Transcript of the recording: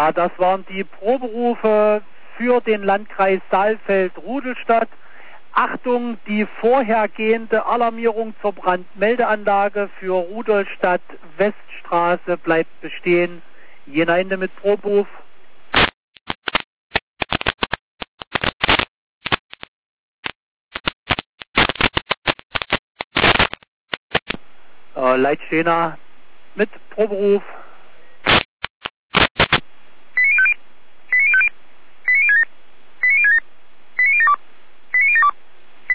Ja, das waren die Proberufe für den Landkreis Saalfeld-Rudolstadt. Achtung, die vorhergehende Alarmierung zur Brandmeldeanlage für Rudolstadt Weststraße bleibt bestehen. Jener Ende mit Proberuf. Leitstehner mit Proberuf.